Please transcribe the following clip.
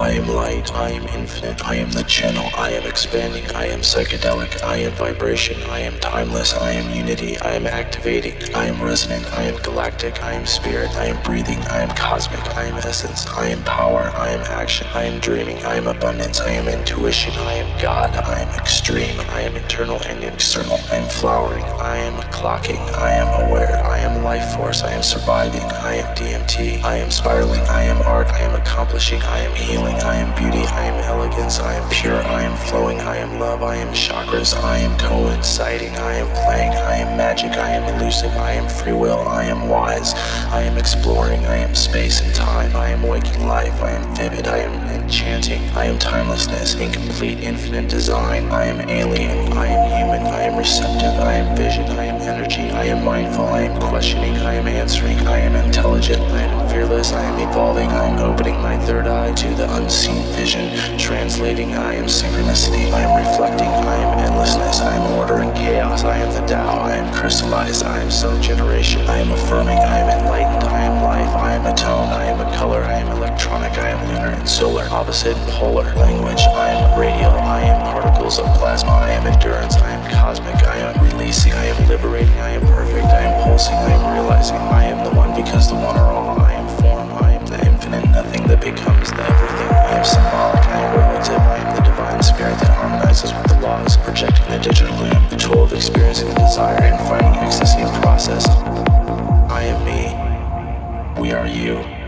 I am light, I am infinite, I am the channel, I am expanding, I am psychedelic, I am vibration, I am timeless, I am unity, I am activating, I am resonant, I am galactic, I am spirit, I am breathing, I am cosmic, I am essence, I am power, I am action, I am dreaming, I am abundance, I am intuition, I am God, I am extreme, I am internal and external, I am flowering, I am clocking, I am aware, I am life force, I am surviving, I am DMT, I am spiraling, I am art, I am accomplishing, I am healing, I am beauty, I am elegance, I am pure, I am flowing, I am love, I am chakras, I am coinciding, I am playing, I am magic, I am elusive, I am free will, I am wise, I am exploring, I am space and time, I am waking life, I am vivid, I am enchanting, I am timelessness, incomplete, infinite design, I am alien, I am human, I am receptive, I am vision, I am energy, I am mindful, I am questioning, I am answering, I am intelligent, I am fearless, I am evolving, I am opening my third eye to the unseen vision, translating, I am synchronicity, I am reflecting, I am endlessness, I am order and chaos, I am the Tao, I am crystallized, I am self-generation, I am affirming, I am enlightened, I am life, I am a tone, I am a color, I am electronic, I am lunar and solar, opposite and polar, language, I am radial, I am particles of plasma, I am endurance, I am cosmic, I am releasing, I am liberating, I am perfect, I am pulsing, I am realizing, I am the one because the one are all, I am form, I am the infinite nothing that becomes the everything, I am symbolic, I am relative, I am the divine spirit that harmonizes with the laws, projecting the digital lamp, the tool of experiencing the desire and finding ecstasy in process. I am me, we are you.